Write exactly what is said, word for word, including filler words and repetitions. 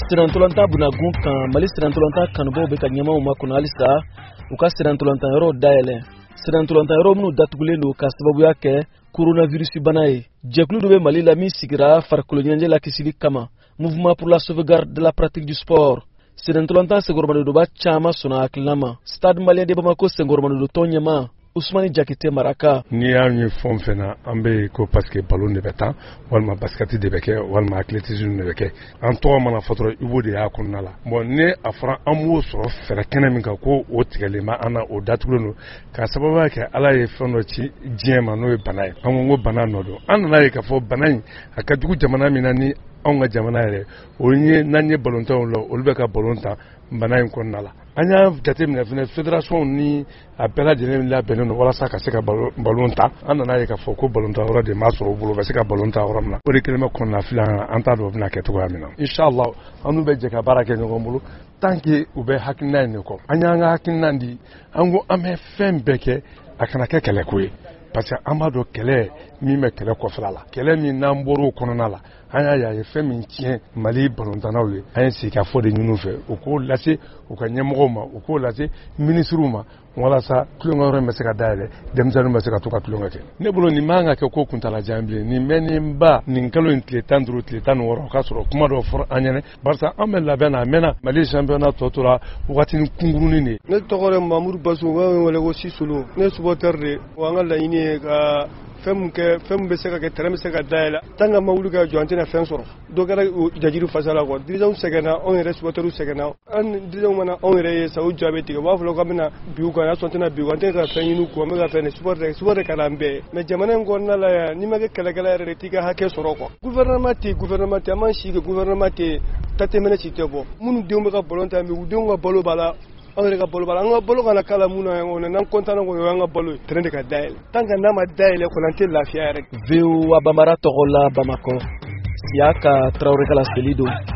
Sirantolanta bunagun kan Mali sirantolanta kanubaw bɛ ka ɲɛmaw makɔnɔ halisa u ka sirantolanta yɔrɔ dayɛlɛ. Sirantolanta yɔrɔ minnu datugulen don ka sababuya kɛ coronavirus bana ye. Jɛkulu dɔ bɛ Mali la min sigira farikolo ɲɛnajɛ la kisili kama Mouvement pour la sauvegarde de la pratique du sport. Sirantolanta senkɔrɔmadoba caman sɔnna hakilina ma. Stade Malien de Bamako senkɔrɔmadodo tɔn ɲɛmaa Ousmane Jakite Maraka. Ni y'a ye fɛn fɛn na an bɛ ko parce que ballon de bɛ taa walima basket de bɛ kɛ walima athlétisme de bɛ kɛ an tɔgɔ mana fɔ dɔrɔn i b'o de y'a kɔnɔna la. Bon ni a fɔra an b'o sɔrɔ fɛɛrɛ kɛnɛ min kan ko o tigɛlen bɛ an na o datugulen don k'a sababuya kɛ Ala ye fɛn dɔ ci diɲɛ ma n'o ye bana ye. An ko ko bana nɔ don an nana ye k'a fɔ bana in a ka jugu jamana min na ni anw ka jamana yɛrɛ o ye n'an ye ballontanw la olu bɛ ka ballon ta bana in kɔnɔna la. An y'a jateminɛ fana fédération ni a bɛɛ lajɛlen labɛnnen don walasa ka se ka ballon ta an nana ye k'a fɔ ko ballon ta yɔrɔ de ma sɔrɔ u bolo u bɛ se ka ballon ta yɔrɔ min na o de kɛlen bɛ kɔnɔna filan an t'a dɔn o bɛna kɛ cogoya min na. Inshallah an n'u bɛ jɛ ka baara kɛ ɲɔgɔn bolo tant que u bɛ hakilina in de kɔ an y'an ka hakilina di an ko an bɛ fɛn bɛɛ kɛ a kana kɛ kɛlɛko ye parce que an b'a dɔn kɛlɛ min bɛ kɛlɛ kɔfɛla la kɛlɛ min n'an bɔra o kɔnɔna la an y'a ye a ye fɛn min tiɲɛ Mali ballontannaw ye an ye sigi ka fɔ de ɲini u fɛ u k'o lase u ka ɲɛmɔgɔw ma u k'o lase ministres ma walasa tulonkɛyɔrɔ in bɛ se ka dayɛlɛ denmisɛnninw bɛ se ka to ka tulonkɛ kɛ. Ne bolo nin man ka kɛ ko kuntalajan bilen nin bɛ nin ba nin kalo in tile tan duuru tile tan ni wɔɔrɔ o k'a sɔrɔ kuma dɔ fɔra an ɲɛna barisa an bɛ labɛn na a mɛnna Mali championnat tɔ tora wagatinin kunkurunin de. Ne tɔgɔ ye Mamoudou Bassou u b'a wele ko Sisolo ne ye supporter de wa an ka laɲini ye ka fɛn min kɛ fɛn min bɛ se ka kɛ terrain bɛ se ka dayɛlɛ tant que an ma wuli ka jɔ an tɛna fɛn sɔrɔ dɔ kɛra jajiri fasa la quoi dirigeants sɛgɛnna anw yɛrɛ supporters sɛgɛnna an dirigeants mana anw yɛrɛ ye sa u jaa bɛ tigɛ u b'a fɔ k'an bɛna bin u kan y'a sɔrɔ an tɛna bin u kan an tɛ ka fɛn ɲini u kɔ an bɛ ka fɛn de supporter supporter ka d'an bɛɛ mais jamana in kɔnɔna la yan n'i ma kɛ kɛlɛkɛla yɛrɛ de t'i ka hakɛ sɔrɔ quoi gouvernement tɛ gouvernement tɛ an m'an si kɛ gouvernement tɛ tatemɛnɛ si tɛ bɔ minnu denw bɛ ka ballon ta mais u denw ka balo b'a la anw yɛrɛ ka balo b'a la an ka balo kana k'a la mun na yan kɔni n'an content na kɔni o y'an ka balo ye terrain de ka dayɛlɛ tant que n'a ma dayɛlɛ kɔni an tɛ lafiya yɛrɛ. V O A Bambara tɔgɔ la Bamako Siaka Traoré Kala Selido.